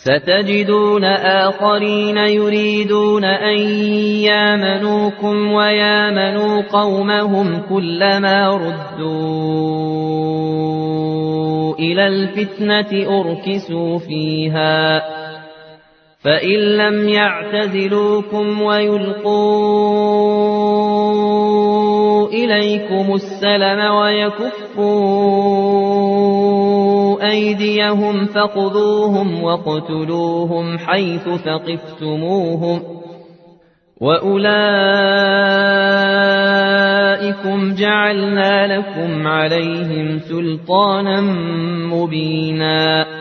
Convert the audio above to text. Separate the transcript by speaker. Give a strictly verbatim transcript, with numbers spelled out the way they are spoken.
Speaker 1: ستجدون آخرين يريدون أن يامنوكم ويامنوا قومهم كلما ردوا إلى الفتنة أركسوا فيها فإن لم يعتزلوكم ويلقوا إليكم السلم ويكفوا أيديهم فخذوهم واقتلوهم حيث ثقفتموهم وأولئكم جعلنا لكم عليهم سلطانا مبينا